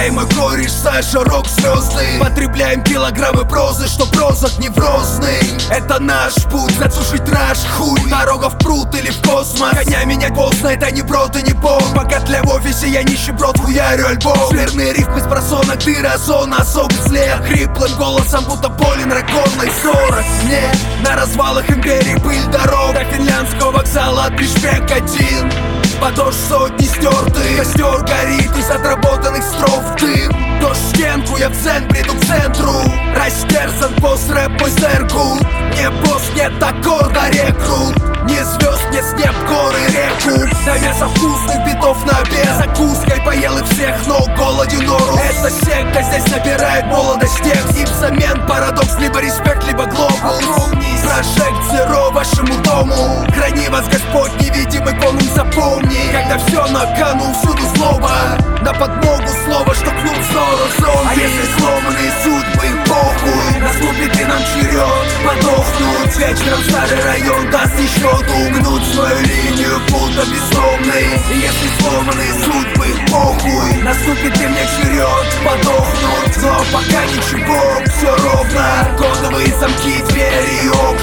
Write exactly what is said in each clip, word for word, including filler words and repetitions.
Прощай, мой кореш, Саша, рок звезды. Потребляем килограммы прозы, что прозок неврозный. Это наш путь, засушить раш, хуй. Дорога в пруд или в космос. Коня менять поздно, это не брод и не бог. Пока тля в офисе, я нищеброд, хуярю альбом. Жирные рифмы с просонок, ты разон, особый след. Хриплым голосом, будто полен раконной сорок. Мне на развалах империи пыль дорог. До финляндского вокзала от Бишкек один. Подошв сотни стертых, костер горит из отработанных строф дым. Дождь в стенку, я в дзен, приду к центру. Растерзан пост-рэп, мой зеркул. Не босс, нет аккорда, рекрут. Не звезд, нет снег, горы, реку. На мясо вкусных битов на обед. Закуской поел и всех, но голоден нору. Это секта, здесь набирает молодость текст. И взамен парадокс, либо респект, либо глобус. Прожект зеро вашему дому. Храни вас Господь, невидимый конун, запомни. Когда все на кону, всюду злоба. На подмогу слово, что клуб снова зомби. А если сломанные судьбы, похуй. Наступит и нам черед подохнуть. Вечером старый район даст еще гнуть свою линию, будто бездомный. И если сломанные судьбы, похуй. Наступит и мне черед подохнуть. Но пока ничего, все ровно. Кодовые замки, двери и окна.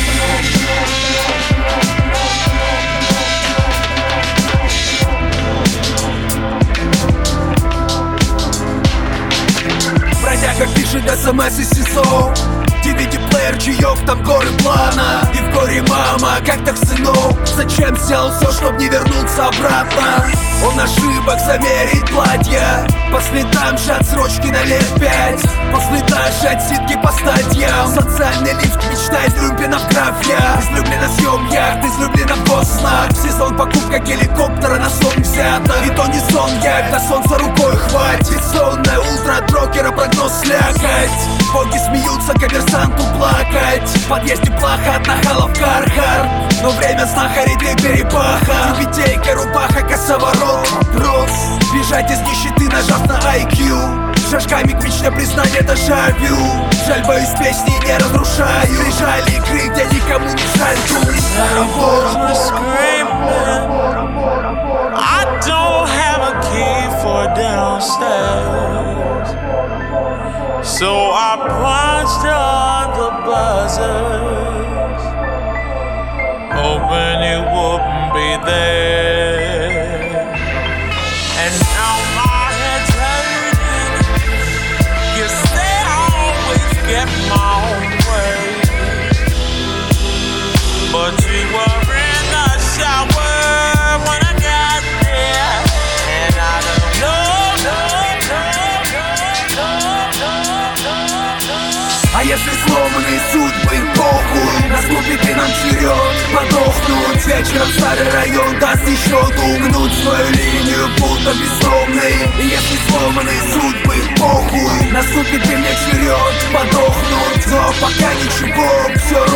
Бродяга пишет смс из СИЗО. ди ви ди-плеер, чаев, там горы плана. И в горе мама, как так, сынок? Зачем сделал все, чтоб не вернуться обратно? Он ошибок замерить платья. По следам шат срочки на лет пять. После даже отсидки по статьям. Социальный лифт мечтает Люмпина в графья. Излюблена съем яхт, излюблена в госнах. Сезон покупка геликоптера на сон взята. И то не сон яхт, а солнца рукой хватит. Бессонное утро от брокера, прогноз слякоть. Боги смеются, коммерсанту плакать. В подъезде плохо от нахалов Кархард. Но время знахарей для перепаха. Тюбетейка, рубаха, косоворот. Вопрос: бежать из нищеты, нажав на ай кью. Шажками к мечте признания дежавю. Жаль, боюсь, песни не разрушаю. Прижали игры, где никому не жаль. I don't have a key for downstairs, so I punched on the buzzers, hoping it wouldn't be there. And now my head's hurting. You say I always get my own way, but you were in the shower when I got there, and I don't know, no, no, no, no, no, no, no. А если сломанные судьбы, похуй. Наступит и нам черед подохнуть. Вечером старый район даст еще гнуть свою линию, будто бездомный. И если сломанные судьбы, похуй. Наступит и мне черед подохнуть. Но пока ничего, все